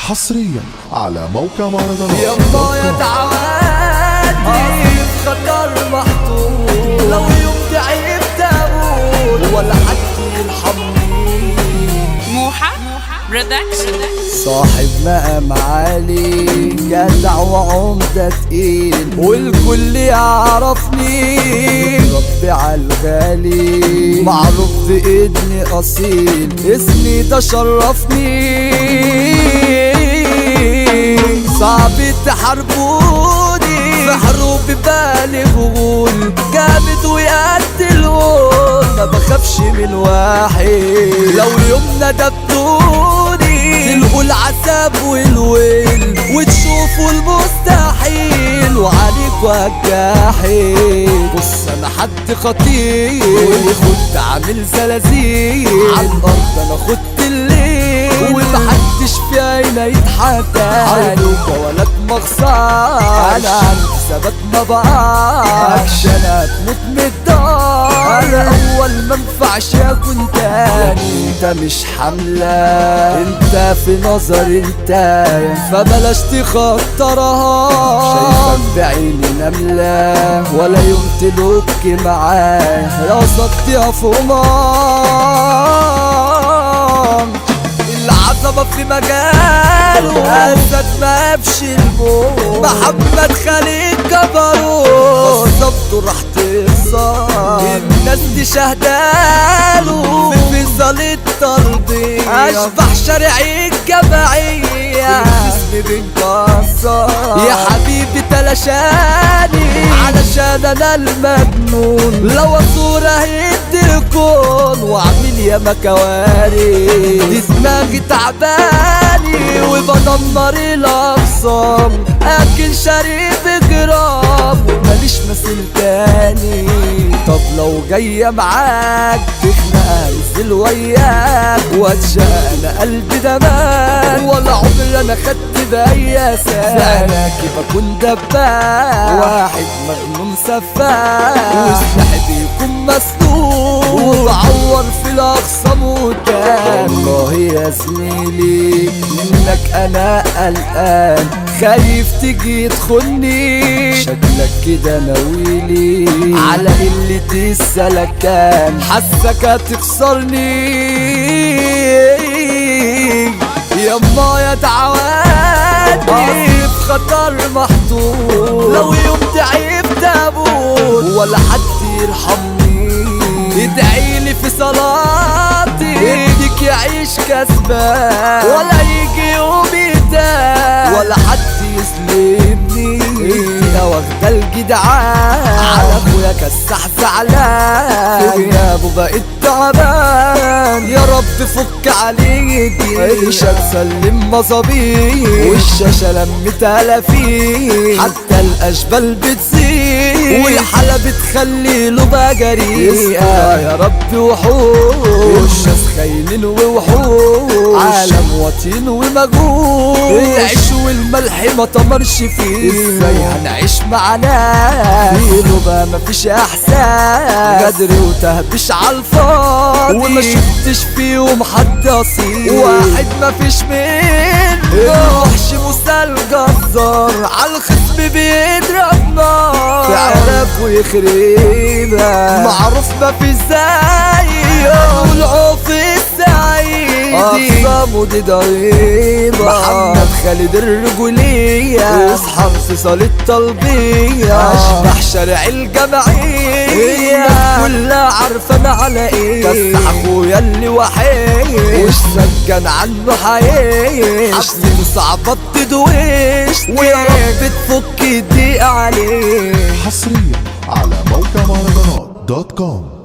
حصريا على موقع مهرجانات. يما يا تعادي في خطر محطوط، لو يوم تعبت اموت ولا حد يرحمني. موحى برودكشن. صاحب مقام عالي جدع وعمدة تقيل، والكل يعرفني ربي عالغالي، معروف بإني أصيل، اسمي ده شرفني. صعب تحاربوني في حروب بالي بغول، جامد ويقتلون ما بخافش من واحد. لو يومنا دبتوني تلقوا العذاب والويل، وتشوفوا المستحيل وعليكوا الجحيم. بص انا حد خطير وخد عامل زلازل، عالارض انا خدت الليل ومحدش في عينا يتحدى. عالوكا ولا مخسر، انا عندي ثبات ما بقاش، انا هتموت من الدار. انا اول ما انفعش اكون تاني، انت مش حملة، انت في نظر انت، فبلاش تخطرها. شايفك بعيني نملة ولا يوم تلوك معاه، راسك يا فمان. العظمة في مجاله أسد ما بشي الموت، محمد خليل جبروت صبته راح تخسر. الناس دي شهداله في فيصل الترضية، أشبح شارعي الجماعية اسمي بنكسر. يا حبيبي تلاشاني علشان أنا المجنون، لو أصور أهد الكون وأعمل يا مكواري. دي دماغي تعباني وبدمر الأقسام، أكل شريب جرام وماليش مثيل تاني. طب لو جاية معاك تخنق انزل وياك واتشاق، انا قلبي دماغ ولا عمر انا خدت بأي سناكي بكون دباك، واحد مجنون سفاك وسلاحي بيكون مسلوق وبعور في الاقسام قدام. والله يا زميلي منك انا قلقان، خايف تيجي تخني، شكلك كده ناويلي على قلة السلكان، حاسك هتخسرني. يما يا تعوادي في خطر محطوط، لو يوم تعبت اموت ولا حد يرحمني. ادعيلي في صلاتي ابنك يعيش كسبان، ولا يجي يوم يتاه ولا حد يسلمني. انت واخده الجدعان على اخويا كسح زعلان، في غيابه بقيت تعبان. يا رب فك عليكي عيشك سلم مصابيح، والشاشه لمت تلافين، حتى الاشبال بتزيد والحلا بتخلي له بجري. يا رب وحوش ناس خاينين ووحوش، عالم واطين ومجهول، العيش والملح ما تمرش فيه. ازاي هنعيش مع ناس في نوبة مفيش احساس، غدر وتهبش عالفاضي، وما شفتش فيهم حد اصيل، واحد مفيش منه وحش مسال جزار، عالخصم بيضرب نار في عراك ويخربها، معروف مفيش زيه والعوف السعيد، اقسامه دي ضريبة. محمد خالد الرجولية اصحى في صالة الطلبية، اشبح شارع الجماعية كلها عارفة انا على ايه. كسح اخويا اللي وحيش والسجن عنه حيش، حبسته صعبة تدويش ويا رب تفك الضيق عليه. حصريا على موقع مهرجانات .com.